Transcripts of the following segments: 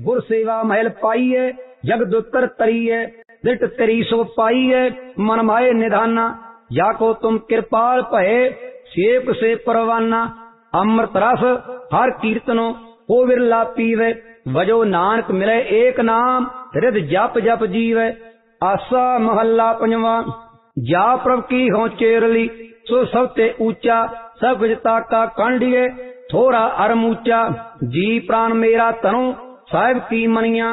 गुर सेवा महल पाईए, जग दुतर तरीए, दिट तेरी सो पाईए, मन माए निधाना, जाको तुम कृपाल भये, सेवक से परवाना। अमृत रस हर कीर्तनो हो विरला पीवे, वजो नानक मिले एक नाम, हृद जप जप जीवे। आसा महला पंजवा। जा प्रभ की हों चेरली, सो सब ते ऊंचा, सब विजता का कांडिए, थोड़ा अरमूचा। जी प्राण मेरा तनु, साहिब की मनिया,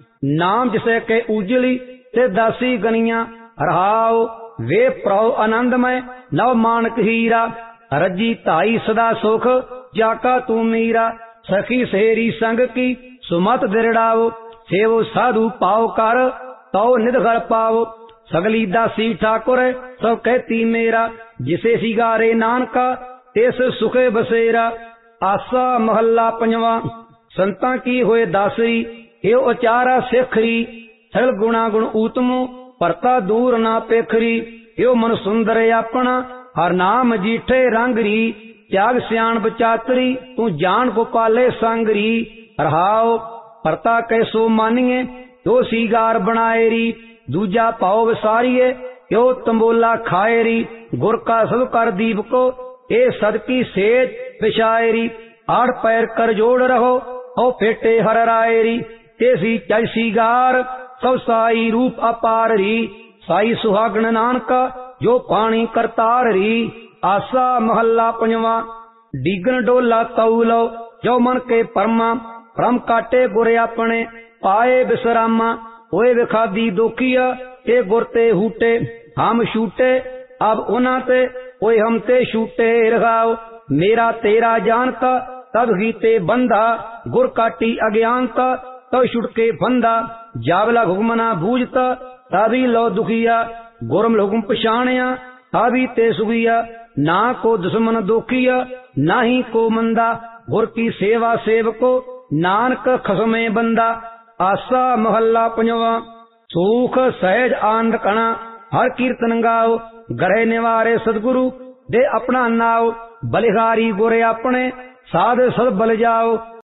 नाम जिसे के उजली, ते दासी गनिया। रहाओ वे प्रभु आनंदमय, नव मानक हीरा, रजी ताई सदा सुख, जाका तू मीरा। सखी सेरी संग की, सुमत दिरड़ाओ, सेवो साधु पाओ कर, तो निधर पाओ। सगली दासी ठाकुर, सब कहती मेरा, जिसे सिगारे नानका, तेस सुखे बसेरा। आसा महला पंजवा। संतां की होए दासरी, यो उचारा सिखरी, सगल गुणा गुण ऊतमो, परता दूर ना पेखरी। यो मन सुंदर अपना, हर नाम जीठे रंगरी, त्याग सियाण बचातरी, तू जान को पाले सांगरी। रहाओ परता कैसो मानिए, यो सीगार बनाएरी, दूजा पाओ विसारिए, यो तंबोला खाएरी। गुर का सब कर दीप को, ए सदकी सेज बिछाएरी। आठ पैर कर जोड़ रहो, ओ फेटे हर रायरी, तेसी चैसी गार, सब साई रूप अपाररी। साई सुहागण नानका, जो पानी करताररी। आसा महला पंजवा। डीगन डोला तौलो, जो मन के परमा, भ्रम काटे गुर अपने, पाए विश्रामा। ओए विखादी दोखिया, ते गुर ते हूटे, हम छूटे अब उना ते, ओए हम ते छूटे। रहाओ मेरा तेरा जानता, तब ही ते बंधा, गुर काटी अज्ञानता, तब छुटके फंदा। जावला हुक्मना बूझता, तभी लो दुखिया, गुरम हुक्म पछाणिया, तभी ते सुखिया। ना को दुश्मन दोखिया, ना ही को मंदा, गुर की सेवा सेवको, नानक खसमे बंदा। आसा महला पंजवा। सुख सहज आनंद कणा, हर कीर्तन गाओ, गृह निवारे सदगुरु, दे अपना नाओ। बलिहारी गुरे अपने, साध सद बल जाओ।